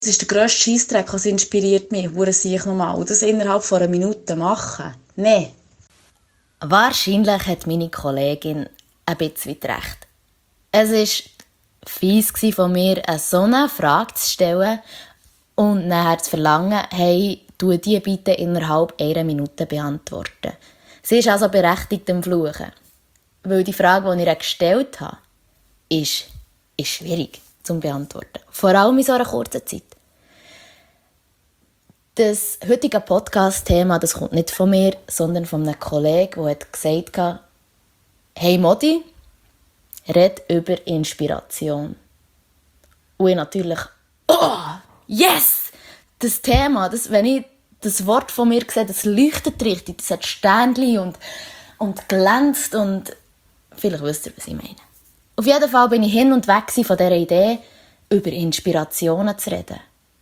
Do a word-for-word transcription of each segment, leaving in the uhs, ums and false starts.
Das ist der grösste Scheissdreck, was inspiriert mich, wo sehe ich nochmal. Und das innerhalb von einer Minute machen? Nein. Wahrscheinlich hat meine Kollegin ein bisschen recht. Es war fies von mir, eine so eine Frage zu stellen und nachher zu verlangen, hey, tu die bitte innerhalb einer Minute beantworten. Sie ist also berechtigt am Fluchen. Weil die Frage, die ich ihr gestellt habe, ist, ist schwierig zu beantworten. Vor allem in so einer kurzen Zeit. Das heutige Podcast-Thema, das kommt nicht von mir, sondern von einem Kollegen, der hat gesagt hat, hey Modi, red über Inspiration. Und ich natürlich, oh, yes! Das Thema, das, wenn ich das Wort von mir sehe, das leuchtet richtig, das hat Sternchen und, und glänzt und vielleicht wisst ihr, was ich meine. Auf jeden Fall bin ich hin und weg von dieser Idee, über Inspirationen zu reden.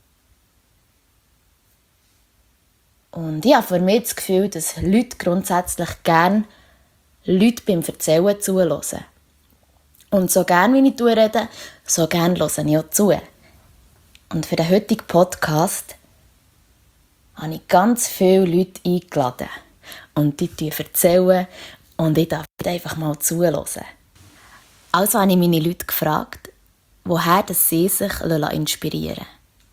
Und ich habe für mich das Gefühl, dass Leute grundsätzlich gerne Leute beim Erzählen zuhören. Und so gerne, wie ich rede, so gerne höre ich auch zu. Und für den heutigen Podcast habe ich ganz viele Leute eingeladen. Und die erzählen und ich darf einfach mal zuhören. Also habe ich meine Leute gefragt, woher sie sich inspirieren lassen.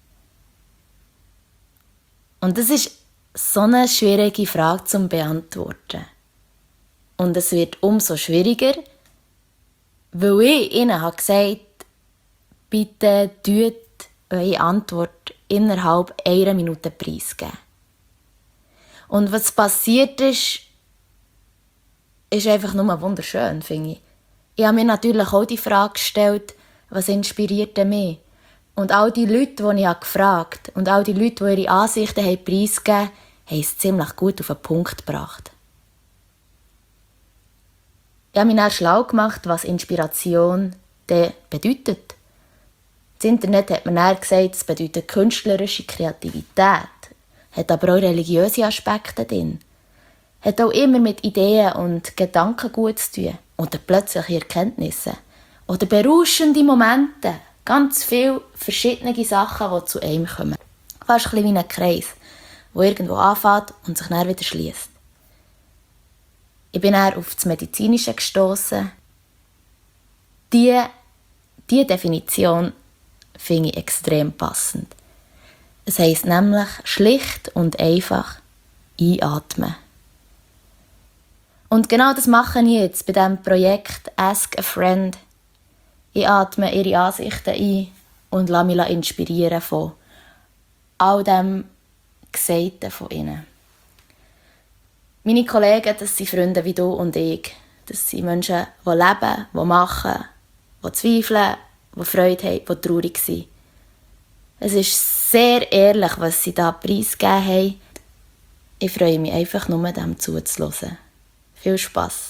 Und das ist so eine schwierige Frage zu beantworten. Und es wird umso schwieriger, weil ich ihnen habe gesagt, bitte tut eure Antwort innerhalb einer Minute preisgeben. Und was passiert ist, ist einfach nur wunderschön, finde ich. Ich habe mir natürlich auch die Frage gestellt, was inspiriert mich? Und all die Leute, die ich gefragt habe, und all die Leute, die ihre Ansichten preisgegeben haben, haben es ziemlich gut auf den Punkt gebracht. Ich habe mich dann schlau gemacht, was Inspiration denn bedeutet. Das Internet hat mir dann gesagt, es bedeutet künstlerische Kreativität, hat aber auch religiöse Aspekte drin, hat auch immer mit Ideen und Gedanken gut zu tun oder plötzliche Erkenntnisse oder berauschende Momente, ganz viele verschiedene Sachen, die zu einem kommen. Fast ein bisschen wie ein Kreis, der irgendwo anfängt und sich dann wieder schließt. Ich bin dann auf das Medizinische gestossen. Die, die Definition finde ich extrem passend. Es heisst nämlich schlicht und einfach einatmen. Und genau das mache ich jetzt bei diesem Projekt Ask a Friend. Ich atme ihre Ansichten ein und lasse mich inspirieren von all dem Gesagten von ihnen. Meine Kollegen, das sind Freunde wie du und ich. Das sind Menschen, die leben, die machen, die zweifeln, die Freude haben, die traurig sind. Es ist sehr ehrlich, was sie da preisgegeben haben. Ich freue mich einfach nur, dem zuzuhören. Viel Spass!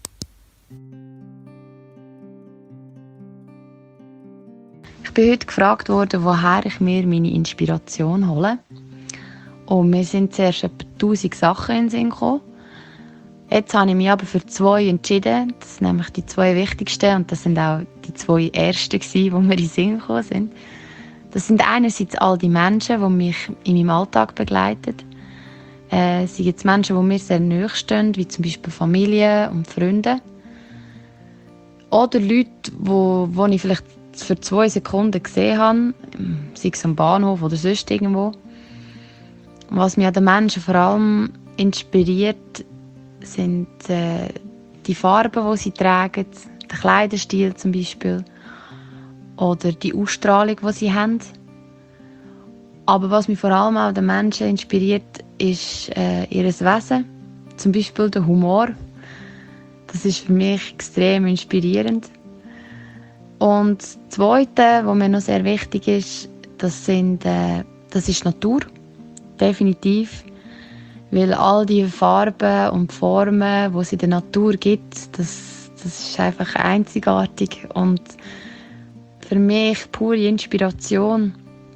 Ich bin heute gefragt worden, woher ich mir meine Inspiration hole. Und mir sind zuerst etwa tausend Sachen in den Sinn gekommen. Jetzt habe ich mich aber für zwei entschieden. Das sind nämlich die zwei wichtigsten und das sind auch die zwei ersten, die mir in den Sinn gekommen sind. Das sind einerseits all die Menschen, die mich in meinem Alltag begleiten. Äh, es sind jetzt Menschen, die mir sehr nahe stehen, wie zum Beispiel Familie und Freunde. Oder Leute, die, die ich vielleicht für zwei Sekunden gesehen habe, sei es am Bahnhof oder sonst irgendwo. Was mich an den Menschen vor allem inspiriert, sind äh, die Farben, die sie tragen, der Kleiderstil zum Beispiel oder die Ausstrahlung, die sie haben. Aber was mich vor allem auch an den Menschen inspiriert, ist äh, ihr Wesen, zum Beispiel der Humor. Das ist für mich extrem inspirierend. Und das Zweite, was mir noch sehr wichtig ist, das, sind, äh, das ist Natur. Definitiv. Weil all die Farben und Formen, die es in der Natur gibt, das, das ist einfach einzigartig und für mich pure Inspiration.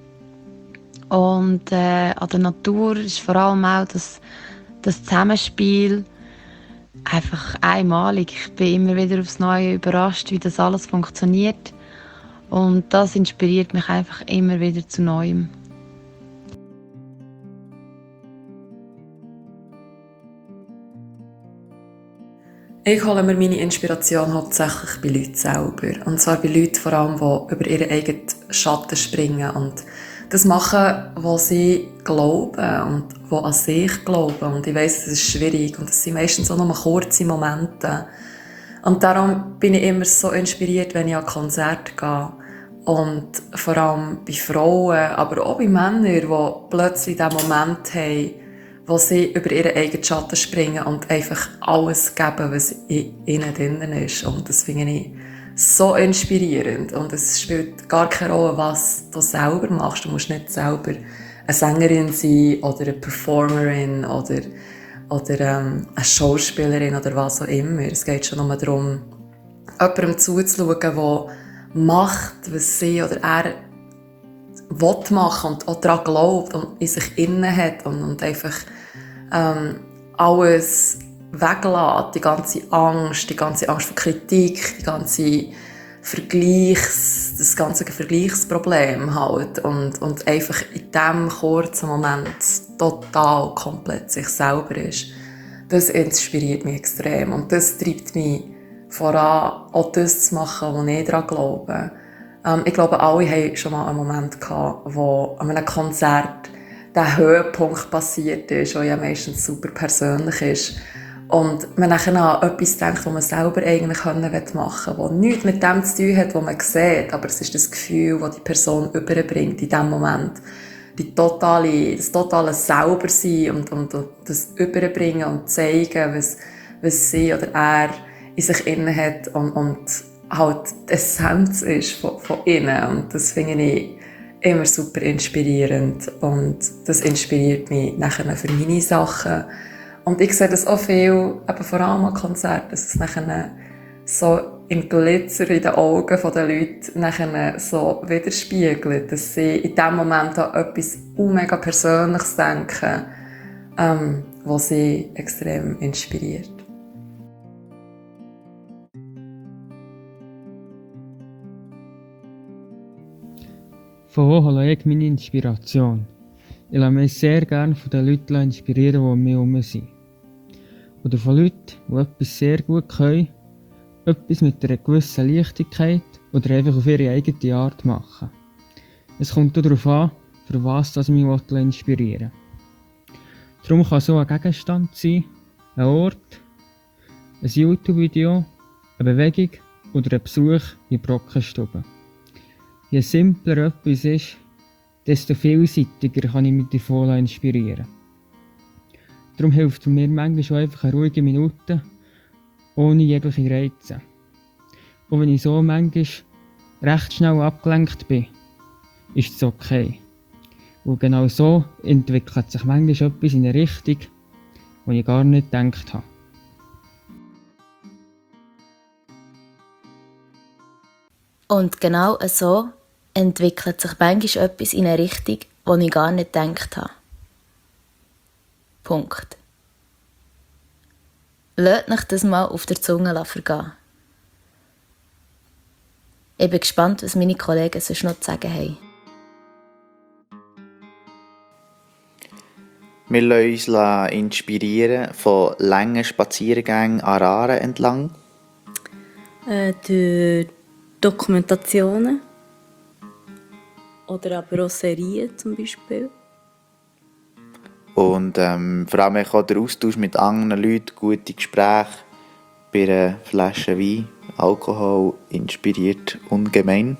Und äh, an der Natur ist vor allem auch das, das Zusammenspiel einfach einmalig. Ich bin immer wieder aufs Neue überrascht, wie das alles funktioniert. Und das inspiriert mich einfach immer wieder zu Neuem. Ich hole mir meine Inspiration hauptsächlich bei Leuten selber. Und zwar bei Leuten vor allem, die über ihren eigenen Schatten springen und das machen, was sie glauben und die an sich glauben. Und ich weiss, das ist schwierig und es sind meistens auch nur kurze Momente. Und darum bin ich immer so inspiriert, wenn ich an Konzerte gehe. Und vor allem bei Frauen, aber auch bei Männern, die plötzlich diesen Moment haben, wo sie über ihren eigenen Schatten springen und einfach alles geben, was in ihnen drin ist. Und das finde ich so inspirierend. Und es spielt gar keine Rolle, was du selber machst. Du musst nicht selber eine Sängerin sein oder eine Performerin oder, oder ähm, eine Schauspielerin oder was auch immer. Es geht schon nur darum, jemandem zuzuschauen, der macht, was sie oder er will machen und auch daran glaubt und in sich innen hat und, und einfach ähm, alles weglässt, die ganze Angst, die ganze Angst vor Kritik, die ganze Vergleichs, das ganze Vergleichsproblem halt und, und einfach in diesem kurzen Moment total komplett sich selber ist. Das inspiriert mich extrem und das treibt mich voran, auch das zu machen, wo ich daran glaube. Ähm, ich glaube, alle haben schon mal einen Moment gehabt, wo an einem Konzert der Höhepunkt passiert ist, der ja meistens super persönlich ist. Und man nachher an etwas denkt, was man selber eigentlich machen will, was nichts mit dem zu tun hat, was man sieht, aber es ist das Gefühl, das die Person überbringt in diesem Moment. Die totale, das totale Selbersein und, und, und das Überbringen und zeigen, was, was sie oder er in sich innen hat und, und halt die Essenz ist von, von innen. Und das finde ich immer super inspirierend. Und das inspiriert mich nachher für meine Sachen. Und ich sehe das auch viel, eben vor allem an Konzerten, dass es nachher so im Glitzer in den Augen der Leute nachher so widerspiegelt, dass sie in diesem Moment an etwas mega Persönliches denken, ähm, was sie extrem inspiriert. Von wo hole ich meine Inspiration? Ich lasse mich sehr gerne von den Leuten inspirieren, die um mich herum sind. Oder von Leuten, die etwas sehr gut können, etwas mit einer gewissen Leichtigkeit oder einfach auf ihre eigene Art machen. Es kommt auch darauf an, für was das mich inspirieren will. Darum kann so ein Gegenstand sein, ein Ort, ein YouTube-Video, eine Bewegung oder ein Besuch in Brockenstube. Je simpler etwas ist, desto vielseitiger kann ich mich davon inspirieren. Darum hilft mir manchmal schon einfach eine ruhige Minute, ohne jegliche Reize. Und wenn ich so manchmal recht schnell abgelenkt bin, ist es okay. Und genau so entwickelt sich manchmal etwas in eine Richtung, die ich gar nicht gedacht habe. Und genau so entwickelt sich manchmal etwas in eine Richtung, die ich gar nicht gedacht habe. Punkt. Lasst euch das mal auf der Zunge vergehen. Ich bin gespannt, was meine Kollegen sonst noch zu sagen haben. Wir lassen uns inspirieren von langen Spaziergängen an Aare entlang. Äh, durch Dokumentationen. Oder aber auch Serien zum Beispiel. Und ähm, vor allem auch der Austausch mit anderen Leuten, gute Gespräche bei einer Flasche Wein, Alkohol inspiriert ungemein.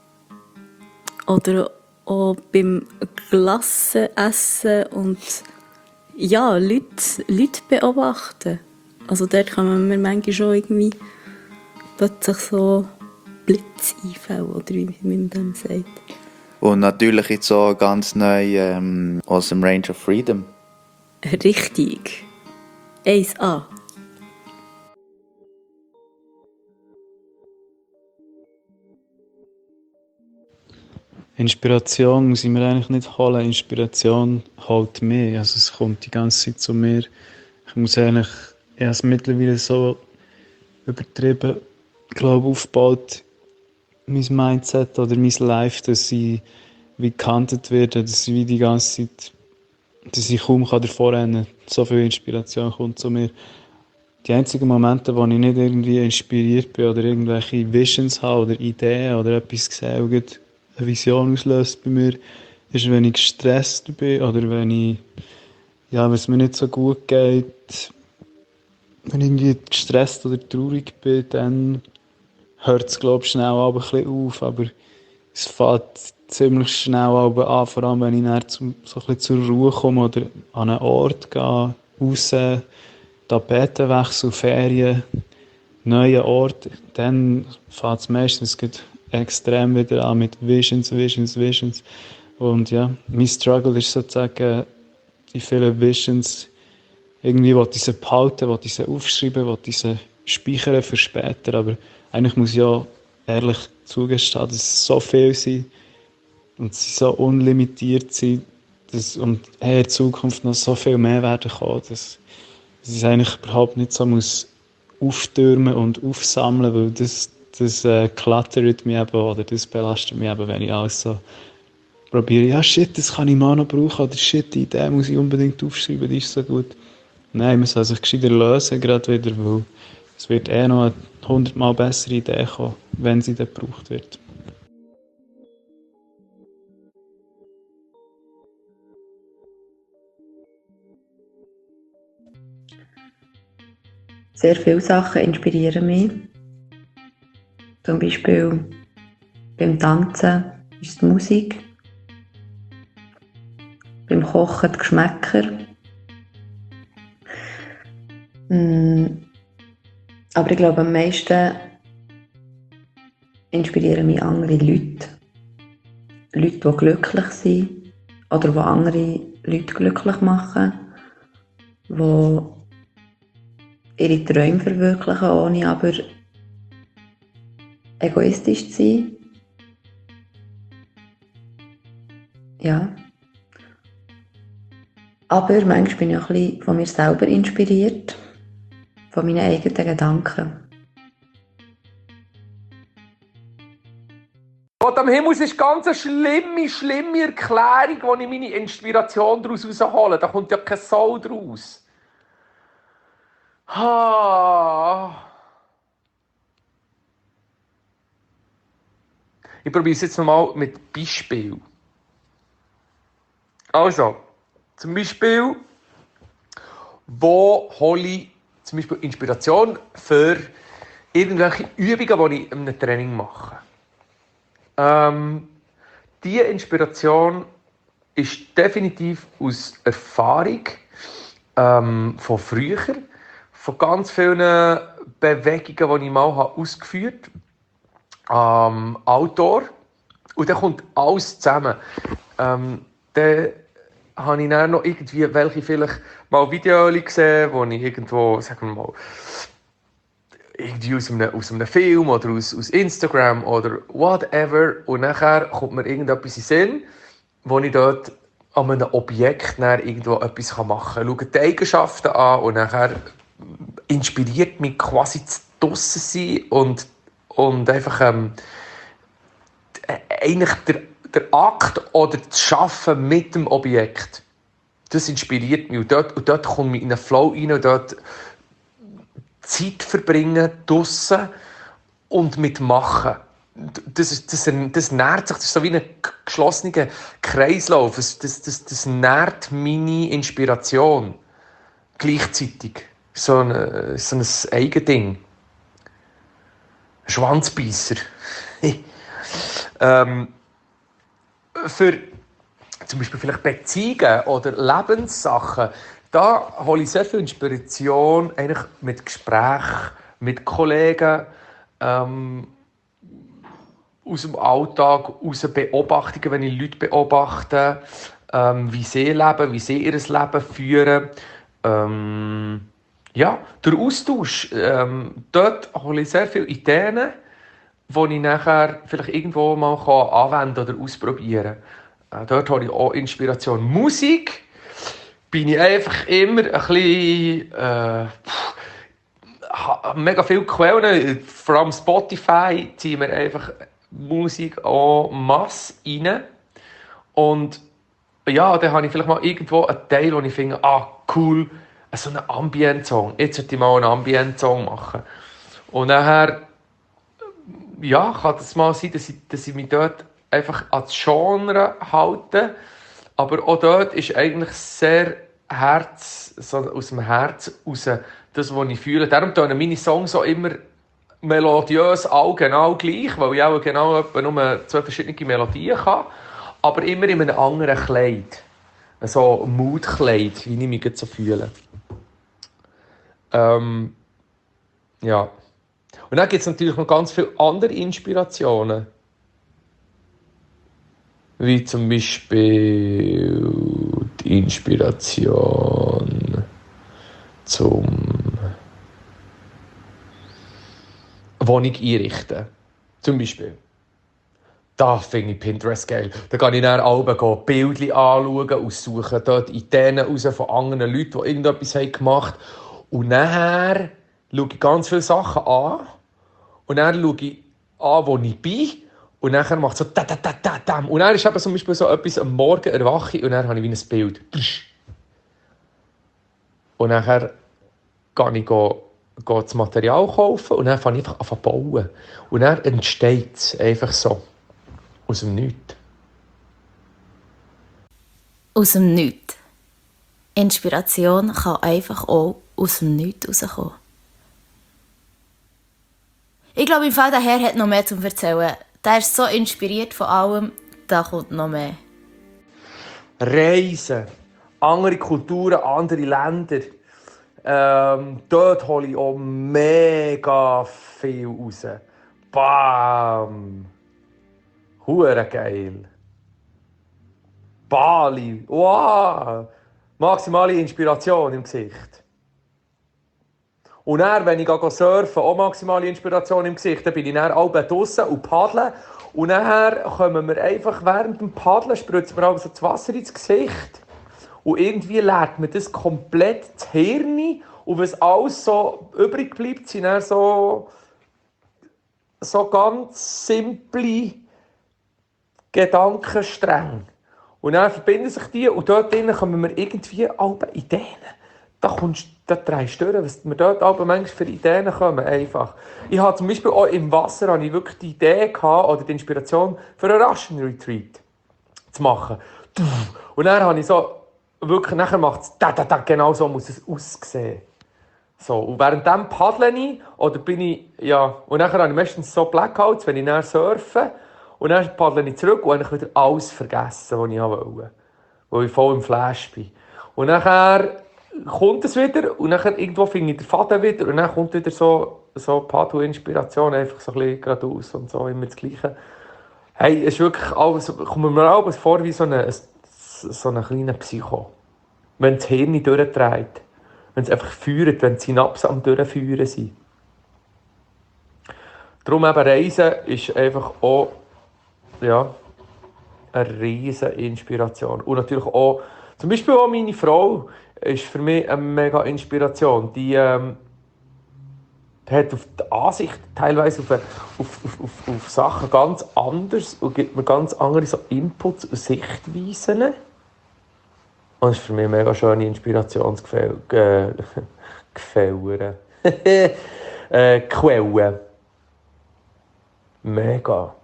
Oder auch beim Glassenessen und ja, Leute, Leute beobachten. Also dort kann man mir manchmal schon irgendwie plötzlich so Blitzeinfälle, oder wie man dem sagt. Und natürlich jetzt auch ganz neu ähm, aus dem Range of Freedom. Richtig. eins a. Inspiration muss ich mir eigentlich nicht holen. Inspiration holt mich. Also es kommt die ganze Zeit zu mir. Ich muss eigentlich, ich habe es mittlerweile so übertrieben, glaube aufgebaut. mein Mindset oder mein Life, dass ich wie gekantet werde, dass ich wie die ganze Zeit, dass ich kaum davor rennen kann. So viel Inspiration kommt zu mir. Die einzigen Momente, wo ich nicht irgendwie inspiriert bin oder irgendwelche Visions habe oder Ideen oder etwas gesehen, das eine Vision auslöst bei mir, ist, wenn ich gestresst bin oder wenn ich, ja, wenn es mir nicht so gut geht, wenn ich irgendwie gestresst oder traurig bin, dann hört es, glaube ich, schnell aber ein bisschen auf, aber es fängt ziemlich schnell aber an, vor allem wenn ich dann zum, so ein bisschen zur Ruhe komme oder an einen Ort gehe, raus, Tapetenwechsel, Ferien, neue Ort, dann fängt es meistens extrem wieder an mit Visions, Visions, Visions. Und ja, mein Struggle ist sozusagen, die vielen Visions, irgendwie wollte ich sie behalten, wollte ich sie aufschreiben, wollte ich sie speichern für später, aber eigentlich muss ich ja ehrlich zugestehen, dass es so viel sind und sie so unlimitiert sind dass, und hey, in Zukunft noch so viel mehr werden kommen, dass, dass ich es eigentlich überhaupt nicht so muss auftürmen und aufsammeln, weil das, das äh, klattert mich eben oder das belastet mich eben, wenn ich alles so probiere, ja shit, das kann ich mal noch brauchen oder shit, die Idee muss ich unbedingt aufschreiben, die ist so gut. Nein, man soll sich gescheiter lösen, gerade wieder, weil es wird eh noch eine hundertmal bessere Idee kommen, wenn sie dann gebraucht wird. Sehr viele Sachen inspirieren mich. Zum Beispiel beim Tanzen ist es die Musik, beim Kochen die Geschmäcker. Mm, aber ich glaube, am meisten inspirieren mich andere Leute. Leute, die glücklich sind oder die andere Leute glücklich machen, die ihre Träume verwirklichen, ohne aber egoistisch zu sein. Ja. Aber manchmal bin ich auch ein bisschen von mir selber inspiriert, von meinen eigenen Gedanken. Gott am Himmel, es ist ganz eine schlimme, schlimme Erklärung, wo ich meine Inspiration daraus raushole. Da kommt ja kein Soul draus. Ah. Ich probiere es jetzt nochmal mit Beispiel. Also, zum Beispiel, wo hole ich zum Beispiel Inspiration für irgendwelche Übungen, die ich in einem Training mache. Ähm, diese Inspiration ist definitiv aus Erfahrung ähm, von früher, von ganz vielen Bewegungen, die ich mal habe ausgeführt habe, ähm, Outdoor. Und dann kommt alles zusammen. Ähm, dann habe ich dann noch irgendwie welche vielleicht mal Videos gesehen, wo ich irgendwo, sagen wir mal, irgendwie aus einem, aus einem Film oder aus, aus Instagram oder whatever. Und nachher kommt mir irgendetwas in den Sinn, wo ich dort an einem Objekt irgendwo etwas machen kann. Schaue die Eigenschaften an und nachher inspiriert mich quasi zu draussen sein und, und einfach ähm, eigentlich der, der Akt oder das Arbeiten mit dem Objekt. Das inspiriert mich und dort, und dort komme ich in einen Flow rein und dort Zeit verbringen draussen und mitmachen. Das, ist, das, das nährt sich, das ist so wie ein geschlossener Kreislauf. Das, das, das, das nährt meine Inspiration gleichzeitig. So ein, so ein Eigending. Schwanzbeisser. ähm, für zum Beispiel vielleicht Beziehungen oder Lebenssachen, da hole ich sehr viel Inspiration eigentlich mit Gesprächen, mit Kollegen, ähm, aus dem Alltag, aus Beobachtungen, wenn ich Leute beobachte, ähm, wie sie leben, wie sie ihr Leben führen. Ähm, ja, der Austausch, ähm, dort hole ich sehr viele Ideen, die ich nachher vielleicht irgendwo mal anwenden oder ausprobieren kann. Äh, dort hole ich auch Inspiration. Musik bin ich einfach immer ein bisschen, äh, pff, mega viele Quellen, vor allem Spotify, ziehen mir einfach Musik auch Masse rein. Und ja, dann habe ich vielleicht mal irgendwo einen Teil, wo ich finde, ah, cool, so einen Ambient-Song. Jetzt sollte ich mal einen Ambient-Song machen. Und nachher, ja, kann das mal sein, dass ich, dass ich mich dort einfach an das Genre halte. Aber auch dort ist eigentlich sehr Herz, so aus dem Herz raus, das, was ich fühle. Darum tönen meine Songs auch immer melodiös, all genau gleich, weil ich auch genau etwa nur zwei verschiedene Melodien habe, aber immer in einem anderen Kleid. So ein Mood-Kleid, wie ich mich jetzt so fühle. Ähm, ja. Und dann gibt es natürlich noch ganz viele andere Inspirationen. Wie zum Beispiel die Inspiration zum Wohnung einrichten. Zum Beispiel. Da finde ich Pinterest geil. Da gehe ich dann alle Bilder anschauen und suche dort Ideen raus von anderen Leuten, die irgendetwas gemacht haben. Und nachher schaue ich ganz viele Sachen an. Und dann schaue ich an, wo ich bin. Und dann macht es so da, da, da, da, da. Und dann ist eben zum Beispiel so etwas, am Morgen erwache ich und dann habe ich wie ein Bild. Und nachher gehe ich go, go das Material kaufen und dann fange ich einfach an zu bauen. Und dann entsteht es einfach so. Aus dem Nichts. Aus dem Nichts. Inspiration kann einfach auch aus dem Nichts rauskommen. Ich glaube, im Fall daher hat noch mehr zu erzählen. Der ist so inspiriert von allem, da kommt noch mehr. Reisen, andere Kulturen, andere Länder. Ähm, dort hole ich auch mega viel raus. Bam! Hure geil. Bali, wow! Maximale Inspiration im Gesicht. Und dann, wenn ich surfen gehe, auch maximale Inspiration im Gesicht, dann bin ich dann auch draussen und paddle. Und dann kommen wir einfach während dem Paddeln, spritzt mir also das Wasser ins Gesicht. Und irgendwie leert man das komplett das Hirn. Und was alles so übrig bleibt, sind dann so, so ganz simple Gedankenstränge. Und dann verbinden sich die und dort drinnen kommen wir irgendwie alle Ideen. Da kommst da drehst du durch, was mir dort aber manchmal für Ideen kommen. Einfach. Ich hatte zum Beispiel auch im Wasser hatte ich wirklich die Idee gehabt, oder die Inspiration für einen Russian Retreat zu machen. Und dann habe ich so, wirklich, nachher macht es, da, da, da, genau so muss es aussehen. So, und während dem paddle ich, oder bin ich, ja, und nachher habe ich meistens so Blackouts, wenn ich dann surfe, und dann paddle ich zurück und habe ich wieder alles vergessen, was ich wollte. Weil ich voll im Flash bin. Und nachher kommt es wieder und dann irgendwo finde ich den Faden wieder und dann kommt wieder so, so Paddle-Inspiration, einfach so ein bisschen geradeaus und so, immer das Gleiche. Hey, es ist wirklich alles, kommt mir alles vor wie so ein so ein kleiner Psycho. Wenn das Hirn durchdreht, wenn es einfach feuert, wenn die Synapsen am Durchfeuern sind. Darum eben Reisen ist einfach auch, ja, eine riesige Inspiration. Und natürlich auch, zum Beispiel auch meine Frau ist für mich eine mega Inspiration. Die ähm, hat auf die Ansicht teilweise auf, auf, auf, auf, auf Sachen ganz anders und gibt mir ganz andere so Inputs und Sichtweisen. Und das ist für mich eine mega schöne Inspirationsquelle. Äh, Quelle. äh, Quelle. Mega.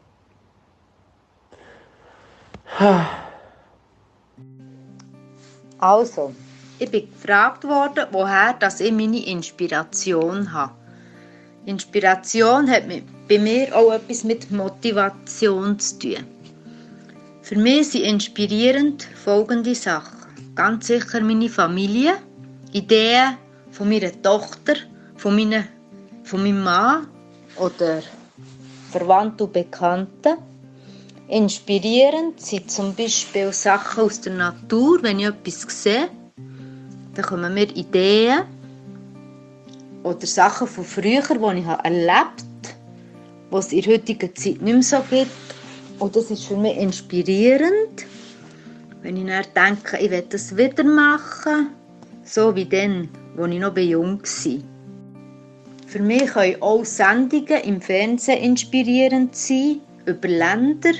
Also, ich bin gefragt worden, woher dass ich meine Inspiration habe. Inspiration hat bei mir auch etwas mit Motivation zu tun. Für mich sind inspirierend folgende Sachen. Ganz sicher meine Familie, Ideen von meiner Tochter, von, meine, von meinem Mann oder Verwandten und Bekannten. Inspirierend sind zum Beispiel Sachen aus der Natur, wenn ich etwas sehe. Dann kommen mir Ideen oder Sachen von früher, die ich erlebt habe, die es in der heutigen Zeit nicht mehr so gibt. Und das ist für mich inspirierend, wenn ich dann denke, ich will das wieder machen, so wie dann, als ich noch jung war. Für mich können auch Sendungen im Fernsehen inspirierend sein, über Länder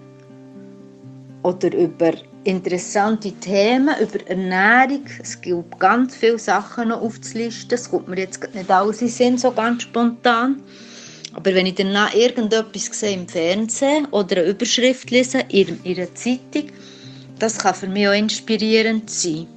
oder über interessante Themen, über Ernährung. Es gibt ganz viele Sachen noch aufzulisten. Das kommt mir jetzt nicht alles in den Sinn, so ganz spontan. Aber wenn ich danach irgendetwas sehe im Fernsehen oder eine Überschrift lese in einer Zeitung, das kann für mich auch inspirierend sein.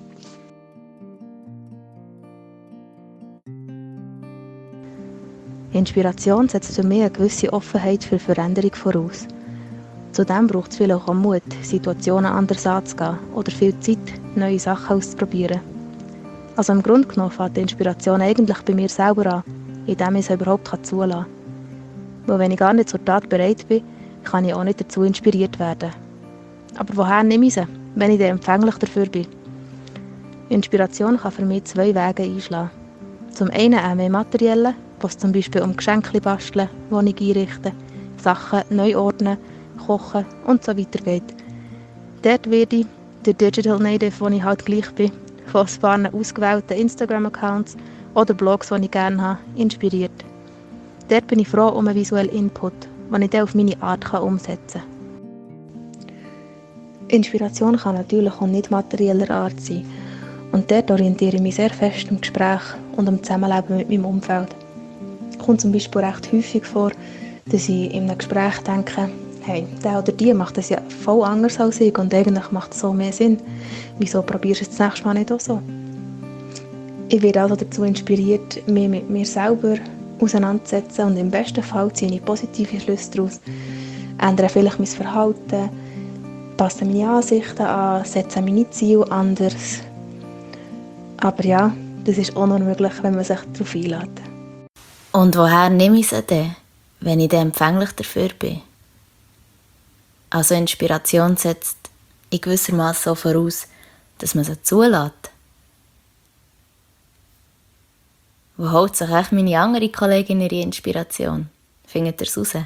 Inspiration setzt für mich eine gewisse Offenheit für Veränderung voraus. Zudem braucht es vielleicht auch Mut, Situationen anders anzugehen oder viel Zeit, neue Sachen auszuprobieren. Also im Grunde genommen fängt die Inspiration eigentlich bei mir selber an, indem ich es überhaupt zulassen kann. Weil wenn ich gar nicht zur Tat bereit bin, kann ich auch nicht dazu inspiriert werden. Aber woher nehme ich sie, wenn ich dann empfänglich dafür bin? Inspiration kann für mich zwei Wege einschlagen. Zum einen auch mehr materielle, was zum Beispiel um Geschenke basteln, Wohnung einrichten, Sachen neu ordnen, kochen und so weiter geht. Dort werde ich, der Digital Native, wo ich halt gleich bin, von ein paar ausgewählten Instagram-Accounts oder Blogs, die ich gerne habe, inspiriert. Dort bin ich froh um einen visuellen Input, den ich dann auf meine Art umsetzen kann. Inspiration kann natürlich auch nicht materieller Art sein. Und dort orientiere ich mich sehr fest im Gespräch und im Zusammenleben mit meinem Umfeld. Es kommt zum Beispiel recht häufig vor, dass ich in einem Gespräch denke, hey, der oder die macht das ja voll anders als ich und eigentlich macht es so mehr Sinn. Wieso probierst du es das nächste Mal nicht auch so? Ich werde also dazu inspiriert, mich mit mir selber auseinanderzusetzen und im besten Fall ziehe ich positive Schlüsse daraus, ändere vielleicht mein Verhalten, passe meine Ansichten an, setze meine Ziele anders. Aber ja, das ist auch noch möglich, wenn man sich darauf einlässt. Und woher nehme ich sie denn, wenn ich dann empfänglich dafür bin? Also Inspiration setzt in gewissermaßen auch voraus, dass man sie zulässt. Wo holt sich echt meine andere Kollegin ihre Inspiration? Findet ihr es raus?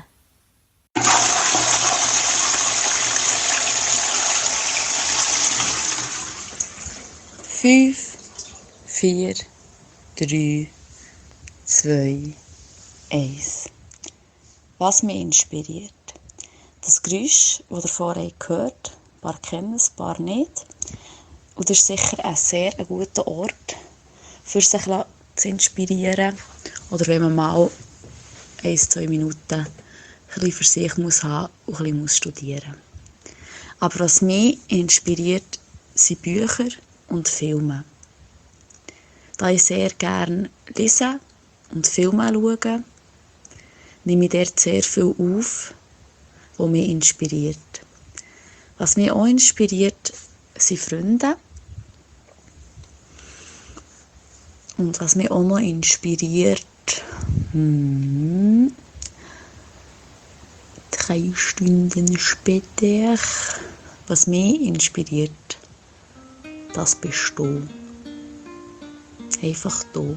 Fünf, vier, drei, zwei, eins. Was mich inspiriert. Das Geräusch, das ihr vorhin gehört, ein paar kennen es, ein paar nicht. Und das ist sicher ein sehr ein guter Ort, für sich zu inspirieren. Oder wenn man mal ein, zwei Minuten ein bisschen für sich muss haben und ein bisschen studieren muss. Aber was mich inspiriert, sind Bücher und Filme. Da ich sehr gerne lese und Filme schaue, nehme ich dort sehr viel auf, was mich inspiriert. Was mich auch inspiriert, sind Freunde. Und was mich auch noch inspiriert, hmm, drei Stunden später, was mich inspiriert, das bist du. Einfach du.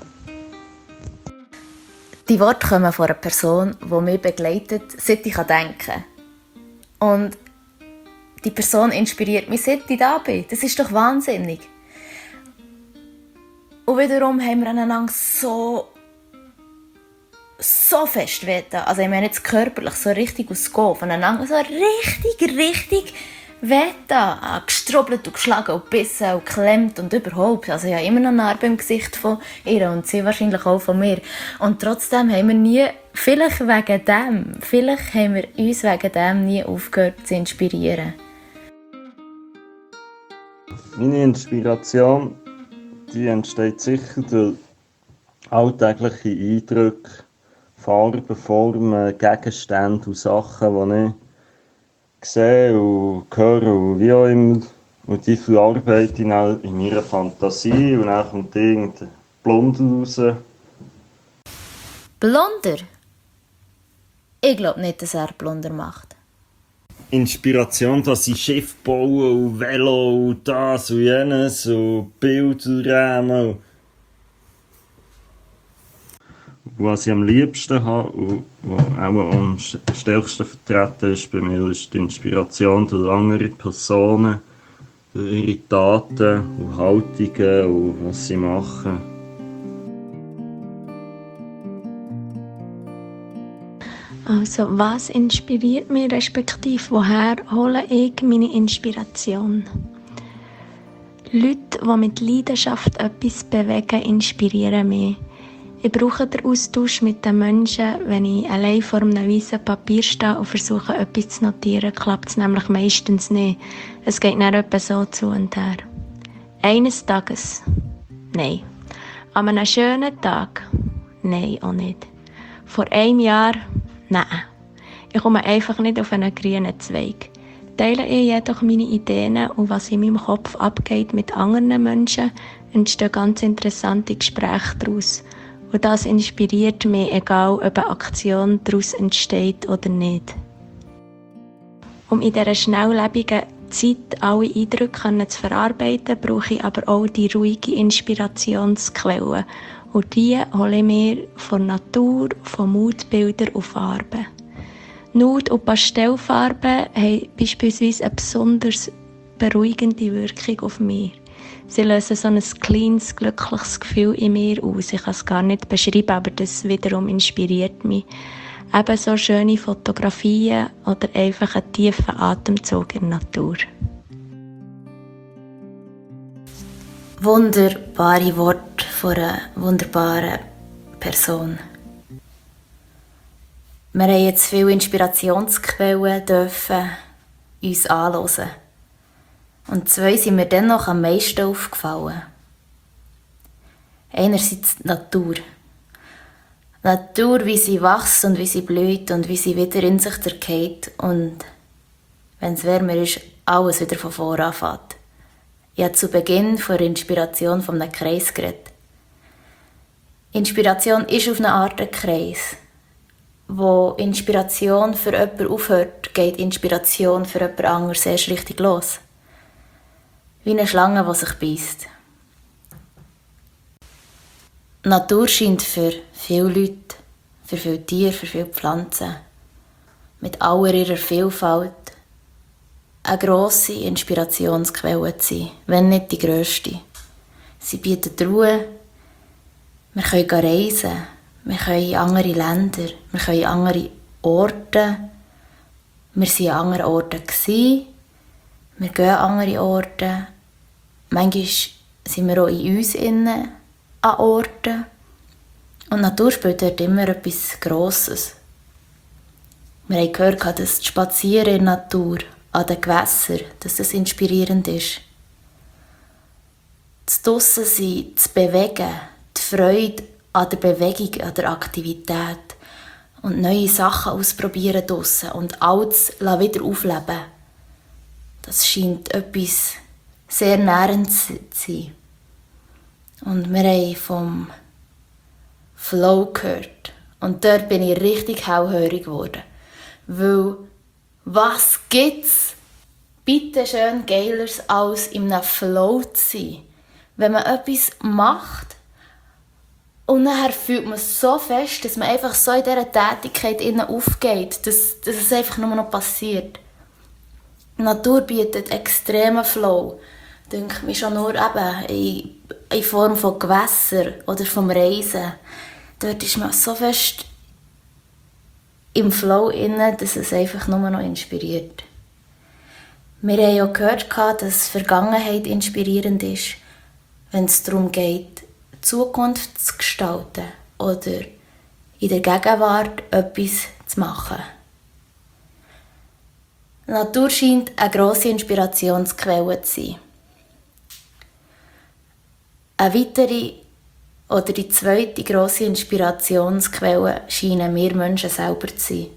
Die Worte kommen von einer Person, die mich begleitet, seit ich denken kann. Und die Person inspiriert mich, seit ich da bin. Das ist doch wahnsinnig. Und wiederum haben wir einander so, so fest wehgetan. Also ich meine jetzt körperlich, so richtig aus Gehen voneinander, so richtig, richtig wehgetan. Gestrubbelt und geschlagen und gebissen und geklemmt und überhaupt. Also ich habe immer noch eine Narbe im Gesicht von ihr und sie wahrscheinlich auch von mir. Und trotzdem haben wir nie, vielleicht wegen dem, vielleicht haben wir uns wegen dem nie aufgehört zu inspirieren. Meine Inspiration, die entsteht sicher durch alltägliche Eindrücke, Farben, Formen, Gegenstände und Sachen, die ich sehe und höre und wie auch immer. Und die verarbeite ich dann in meiner Fantasie und dann kommt irgendein Blunder raus. Blunder? Ich glaube nicht, dass er Blunder macht. Inspiration, dass ich Schiff baue und Velo und das und jenes und Bilderrahmen. Was ich am liebsten habe und was auch am stärksten vertreten ist bei mir, ist die Inspiration durch andere Personen, durch ihre Taten und Haltungen und was sie machen. Also, was inspiriert mich, respektive woher hole ich meine Inspiration? Leute, die mit Leidenschaft etwas bewegen, inspirieren mich. Ich brauche den Austausch mit den Menschen. Wenn ich allein vor einem weißen Papier stehe und versuche, etwas zu notieren, klappt es nämlich meistens nicht. Es geht dann etwa so zu und her. Eines Tages? Nein. An einem schönen Tag? Nein, auch nicht. Vor einem Jahr? Nein. Ich komme einfach nicht auf einen grünen Zweig. Teile ich jedoch meine Ideen und was in meinem Kopf abgeht mit anderen Menschen, entstehen ganz interessante Gespräche daraus. Und das inspiriert mich, egal ob eine Aktion daraus entsteht oder nicht. Um in dieser schnelllebigen Zeit alle Eindrücke zu verarbeiten, brauche ich aber auch die ruhige Inspirationsquelle. Und die hole ich mir von Natur, von Moodbildern und Farben. Nude- und Pastellfarben haben beispielsweise eine besonders beruhigende Wirkung auf mich. Sie lösen so ein kleines, glückliches Gefühl in mir aus. Ich kann es gar nicht beschreiben, aber das wiederum inspiriert mich. Ebenso schöne Fotografien oder einfach einen tiefen Atemzug in der Natur. Wunderbare Worte von einer wunderbaren Person. Wir haben jetzt viele Inspirationsquellen dürfen uns anhören. Und zwei sind mir dennoch am meisten aufgefallen. Einerseits die Natur. Die Natur, wie sie wächst und wie sie blüht und wie sie wieder in sich zergeht und, wenn es wärmer ist, alles wieder von vorne anfängt. Ich habe zu Beginn von der Inspiration von einem Kreis geredet. Inspiration ist auf eine Art ein Kreis. Wo Inspiration für jemanden aufhört, geht Inspiration für jemand anderes erst richtig los. Wie eine Schlange, die sich beisst. Die Natur scheint für viele Leute, für viele Tiere, für viele Pflanzen, mit aller ihrer Vielfalt, eine grosse Inspirationsquelle zu sein, wenn nicht die grösste. Sie bietet Ruhe, wir können reisen, wir können in andere Länder, wir können in andere Orte, wir waren an anderen Orten, wir gehen an andere Orte, manchmal sind wir auch in uns innen an Orten und die Natur spielt dort immer etwas Grosses. Wir haben gehört, dass das Spazieren in der Natur, an den Gewässern, dass das inspirierend ist. Das Draussen-Sein, das Bewegen, die Freude an der Bewegung, an der Aktivität und neue Sachen ausprobieren draussen und Altes wieder aufleben. Das scheint etwas sehr Nährendes zu sein. Und wir haben vom Flow gehört. Und dort bin ich richtig hellhörig geworden. Weil, was gibt's bitte schön Geileres als in einem Flow zu sein? Wenn man etwas macht und nachher fühlt man so fest, dass man einfach so in dieser Tätigkeit innen aufgeht, dass, dass es einfach nur noch passiert. Die Natur bietet extremen Flow. Denke mich schon nur eben in, in Form von Gewässern oder vom Reisen. Dort ist man so fest im Flow inne, dass es einfach nur noch inspiriert. Wir haben ja gehört, dass Vergangenheit inspirierend ist, wenn es darum geht, die Zukunft zu gestalten oder in der Gegenwart etwas zu machen. Die Natur scheint eine grosse Inspirationsquelle zu sein. Eine weitere oder die zweite grosse Inspirationsquelle scheinen wir Menschen selber zu sein.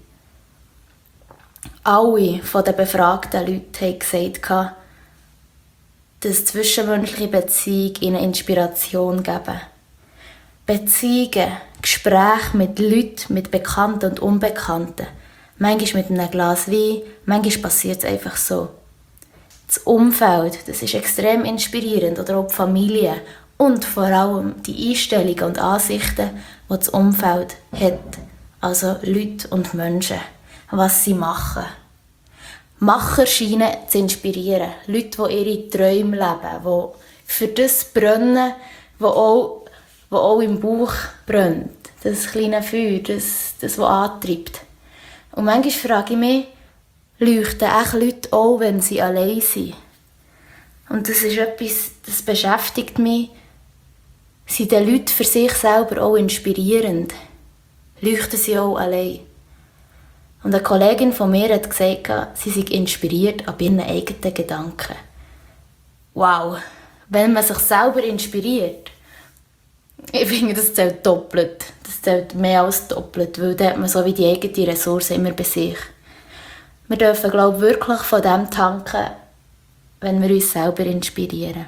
Alle von den befragten Leuten haben gesagt, dass zwischenmenschliche Beziehungen ihnen Inspiration geben. Beziehungen, Gespräche mit Leuten, mit Bekannten und Unbekannten. Manchmal mit einem Glas Wein, manchmal passiert es einfach so. Das Umfeld, das ist extrem inspirierend, oder auch die Familie. Und vor allem die Einstellungen und Ansichten, die das Umfeld hat. Also Leute und Menschen. Was sie machen. Macher scheinen zu inspirieren. Leute, die ihre Träume leben, die für das brennen, was auch, was auch im Bauch brennt. Das kleine Feuer, das, das was antreibt. Und manchmal frage ich mich, leuchten echt Leute auch, wenn sie allein sind? Und das ist etwas, das beschäftigt mich. Sind die Leute für sich selber auch inspirierend? Leuchten sie auch allein? Und eine Kollegin von mir hat gesagt, sie sei inspiriert ab ihren eigenen Gedanken. Wow, wenn man sich selber inspiriert, ich finde, das zählt doppelt. Das zählt mehr als doppelt, weil dann hat man so wie die eigene Ressource immer bei sich. Wir dürfen, glaube ich, wirklich von dem tanken, wenn wir uns selber inspirieren.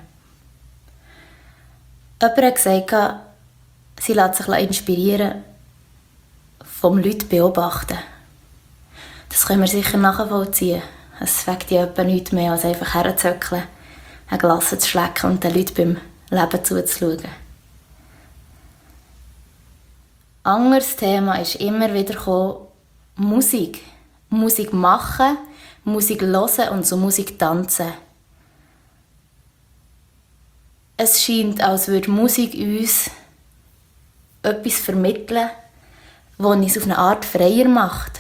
Jemand hat gesagt, sie lässt sich inspirieren vom Leute beobachten. Das können wir sicher nachvollziehen. Es fängt ja etwa nichts mehr, als einfach herzuzöckeln, ein Glas zu schlecken und den Leuten beim Leben zuzuschauen. Ein anderes Thema ist immer wieder gekommen, Musik. Musik machen, Musik hören und so Musik tanzen. Es scheint, als würde Musik uns etwas vermitteln, das uns auf eine Art freier macht.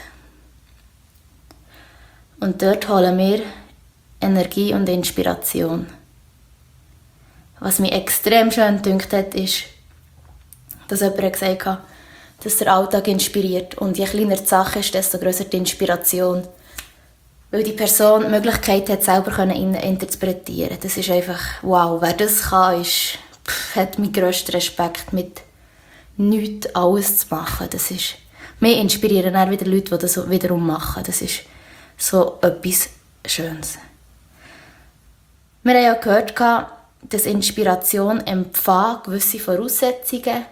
Und dort holen wir Energie und Inspiration. Was mich extrem schön gedünkt hat, ist, dass jemand gesagt hat, dass der Alltag inspiriert. Und je kleiner die Sache ist, desto grösser die Inspiration. Weil die Person die Möglichkeit hat, selber innen interpretieren. Das ist einfach, wow, wer das kann, ist, pff, hat meinen grössten Respekt, mit nichts alles zu machen. Das ist, wir inspirieren dann wieder Leute, die das wiederum machen. Das ist so etwas Schönes. Wir haben ja gehört, dass Inspiration empfangen gewisse Voraussetzungen,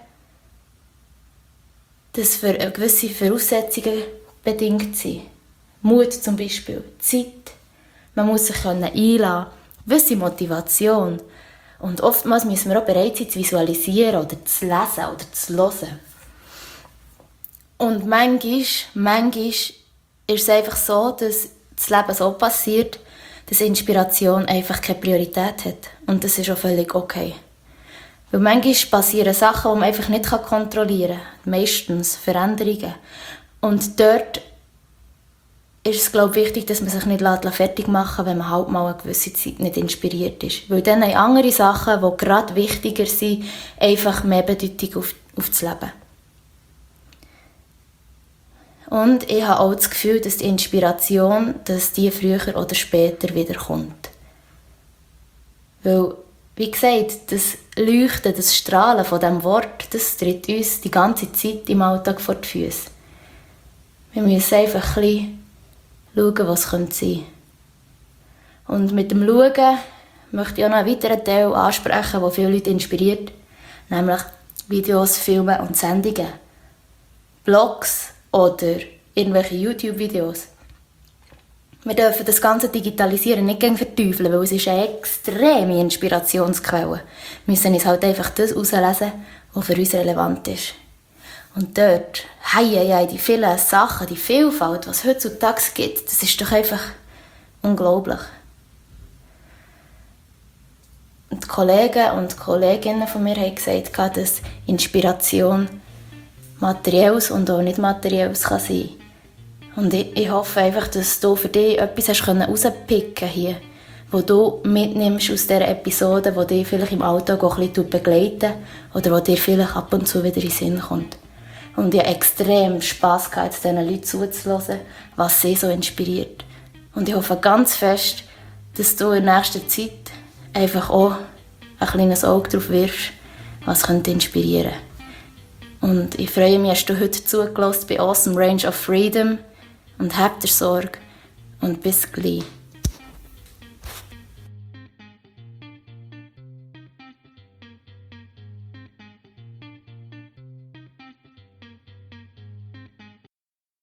dass für gewisse Voraussetzungen bedingt sind. Mut zum Beispiel, Zeit, man muss sich einladen, gewisse Motivation. Und oftmals müssen wir auch bereit sein, zu visualisieren oder zu lesen oder zu hören. Und manchmal, manchmal ist es einfach so, dass das Leben so passiert, dass Inspiration einfach keine Priorität hat. Und das ist auch völlig okay. Weil manchmal passieren Sachen, die man einfach nicht kontrollieren kann. Meistens Veränderungen. Und dort ist es, glaube ich, wichtig, dass man sich nicht fertig machen lässt, wenn man halt mal eine gewisse Zeit nicht inspiriert ist. Weil dann haben andere Sachen, die gerade wichtiger sind, einfach mehr Bedeutung auf, auf das Leben. Und ich habe auch das Gefühl, dass die Inspiration, dass die früher oder später wiederkommt. Weil, wie gesagt, das Leuchten, das Strahlen von diesem Wort, das tritt uns die ganze Zeit im Alltag vor die Füße. Wir müssen einfach ein bisschen schauen, was sein könnte. Und mit dem Schauen möchte ich auch noch einen weiteren Teil ansprechen, der viele Leute inspiriert, nämlich Videos, Filme und Sendungen. Blogs oder irgendwelche YouTube-Videos. Wir dürfen das ganze Digitalisieren nicht gegen verteufeln, weil es ist eine extreme Inspirationsquelle. Wir müssen uns halt einfach das herauslesen, was für uns relevant ist. Und dort, hei, hei, hei, die vielen Sachen, die Vielfalt, was es heutzutage gibt, das ist doch einfach unglaublich. Und die Kollegen und Kolleginnen von mir haben gesagt, dass Inspiration Materielles und auch nicht Materielles kann sein. Und ich, ich hoffe einfach, dass du für dich etwas hast herauspicken hier, wo du mitnimmst aus dieser Episode, die dich vielleicht im Alltag auch ein bisschen begleiten oder wo dir vielleicht ab und zu wieder in den Sinn kommt. Und ich habe extrem Spass gehabt, diesen Leuten zuzuhören, was sie so inspiriert. Und ich hoffe ganz fest, dass du in nächster Zeit einfach auch ein kleines Auge darauf wirfst, was könnte inspirieren. Und ich freue mich, hast du heute zugelassen bei Awesome Range of Freedom und habt ihr Sorge und bis gleich.